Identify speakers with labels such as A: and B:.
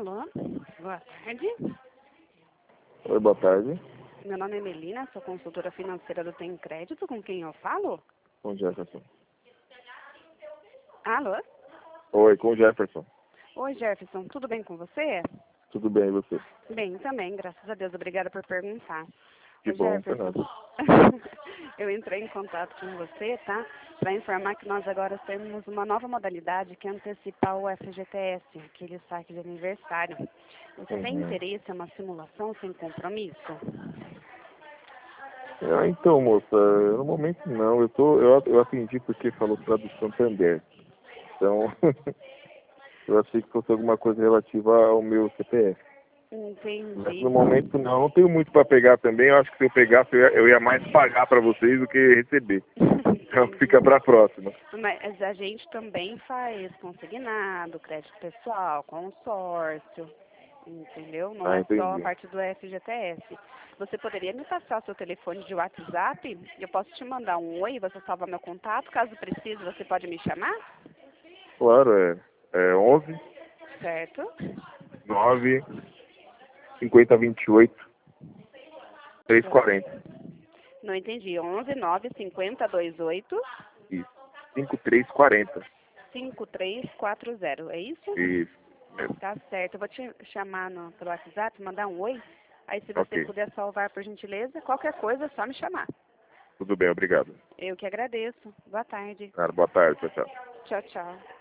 A: Alô? Boa tarde.
B: Oi, boa tarde.
A: Meu nome é Melina, sou consultora financeira do Tem Crédito. Com quem eu falo?
B: Com o Jefferson.
A: Alô?
B: Oi, com o Jefferson.
A: Oi, Jefferson. Tudo bem com você?
B: Tudo bem, e você?
A: Bem, também, graças a Deus. Obrigada por perguntar.
B: Que
A: Ô,
B: bom, por
A: Jefferson,
B: nada.
A: eu entrei em contato com você, tá? Para informar que nós agora temos uma nova modalidade que é antecipar o FGTS, aquele saque de aniversário. Você tem interesse em uma simulação sem compromisso?
B: Então, moça, no momento não. Eu atendi porque falou para do Santander. Então, eu achei que fosse alguma coisa relativa ao meu CPF. Mas
A: Entendi.
B: no momento não. Não tenho muito para pegar também. Eu acho que se eu pegasse, eu ia mais pagar para vocês do que receber. Então fica para a próxima.
A: Mas a gente também faz consignado, crédito pessoal, consórcio, entendeu? Não
B: Ah,
A: é só a
B: entendi.
A: parte do FGTS. Você poderia me passar o seu telefone de WhatsApp? Eu posso te mandar um oi, você salva meu contato. Caso precise, você pode me chamar?
B: Claro, é 11
A: Certo?
B: 9 50 28 340.
A: Não entendi. 11 9 50 28
B: Isso. 5340.
A: 5340. É isso?
B: Isso. Mesmo.
A: Tá certo. Eu vou te chamar pelo WhatsApp, mandar um oi. Aí, se você
B: Ok.
A: puder salvar, por gentileza, qualquer coisa, é só me chamar.
B: Tudo bem, obrigado.
A: Eu que agradeço. Boa tarde.
B: Cara, boa tarde, tchau, tchau.
A: Tchau, tchau.